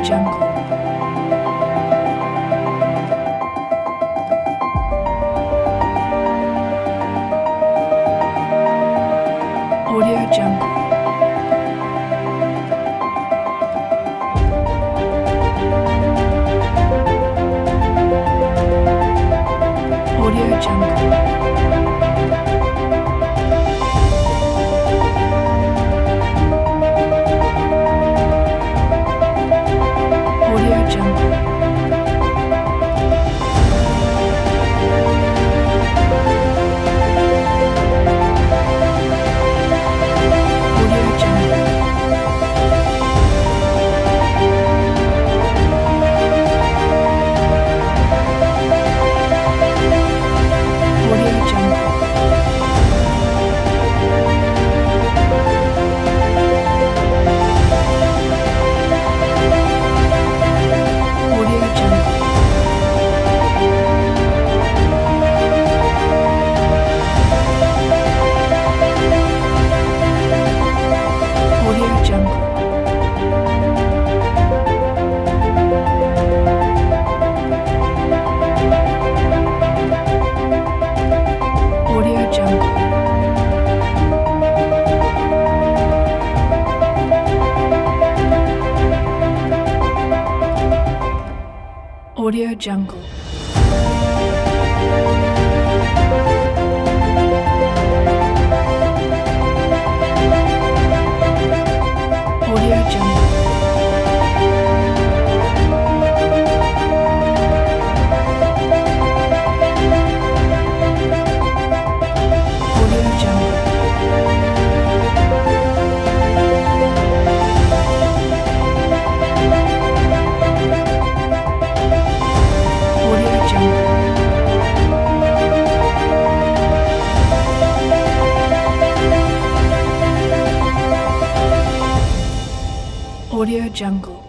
Jungle. Audio Jungle. Audio Jungle. Audio Jungle. Audio Jungle. Audio Jungle. Audio Jungle. Audio Jungle. Audio Jungle. Audio Jungle. Audio Jungle. Audio Jungle. Audio Jungle. Audio Jungle.